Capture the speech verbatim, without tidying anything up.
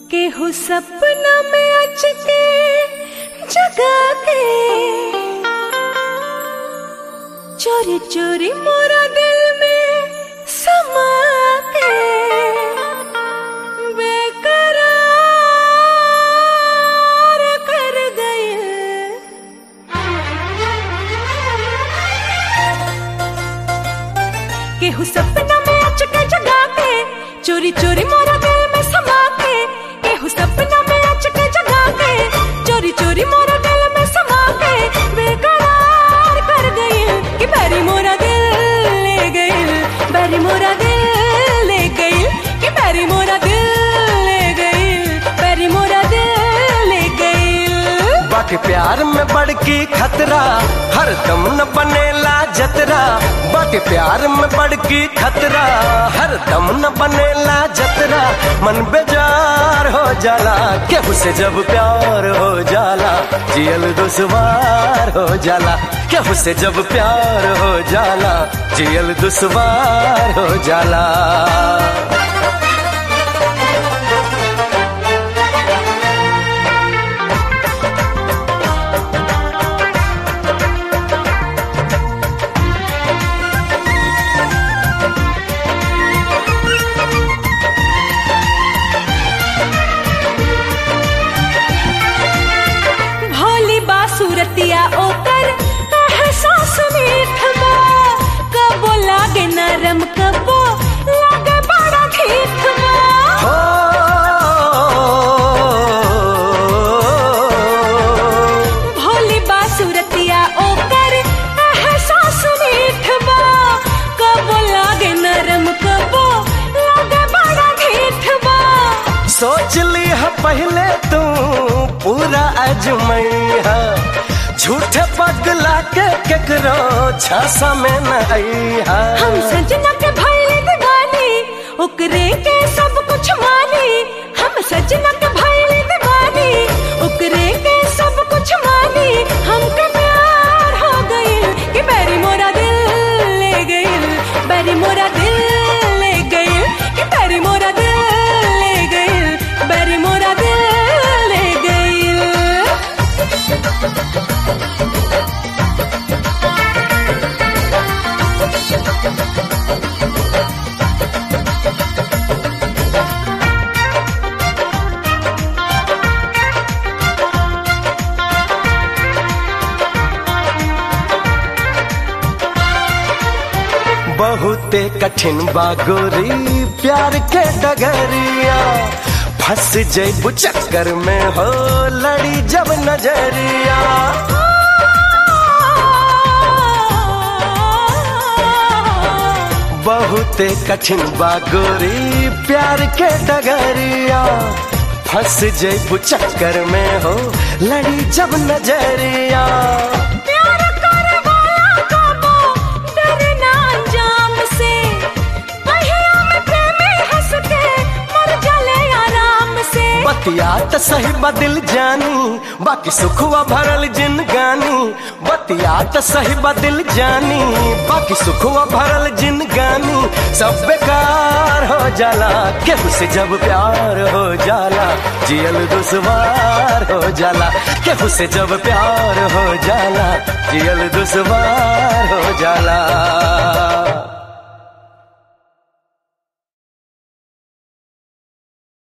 केहू सपना में अच के जगा के चोरी चोरी मोरा दिल में समा के बेकरार कर गए। केहू सपना में अच के जगा के चोरी चोरी मोरा दिल में समा के, केहू सपना में अच के जगा के चोरी चोरी मोरा दिल में समा के बेकरार कर गई कि बैरी मोरा दिल ले गई, बैरी मोरा दिल ले गई कि बैरी मोरा दिल ले गई, बैरी मोरा दिल ले गई। बाकी प्यार में बड़की खतरा हर दम न बनेला जतरा, बाकी प्यार में बड़की खतरा हर दम न बनेला जतरा। मन बेजार हो जाला केहू से जब प्यार हो जाला, जियल दुश्वार हो जाला केहू से जब प्यार हो जाला, जियल दुश्वार हो जाला। सूरतिया ओकर एहसास मीठ बा, कबो लागे नरम कबो लागे बड़ा ढीठ बा। हो भोली बा सूरतिया ओकर एहसास मीठ बा, कबो लागे नरम कबो लागे बड़ा ढीठ बा। सोच ली है पहले तू पूरा अजमैया, झूठे पगला के केकरो छासा में न आईहा। हम सजना के भइले दीवानी ओकरे के सब कुछ मानी, हम सजना के भइले दीवानी ओकरे के सब कुछ मानी। हमके प्यार हो गइल कि बैरी मोरा दिल ले गइल, बैरी मोरा दिल ले गइल कि बैरी मोरा दिल ले गइल, बैरी मोरा दिल ले गइल। बहुते कठिन बा गोरी प्यार के डगरिया, फंस जैबू चक्कर में हो लड़ी जब नजरिया। बहुते कठिन बा गोरी प्यार के डगरिया, फंस जैबू चक्कर में हो लड़ी जब नजरिया। बतिया त सही बदिल जानी बाकी सुखवा भरल जिनगानी, बतिया त सही बदिल जानी बाकी सुखवा भरल जिनगानी। सब बेकार हो जाला केहू से जब प्यार हो जाला, जियल दुश्वार हो जाला केहू से जब प्यार हो जाला, जियल दुश्वार हो जाला।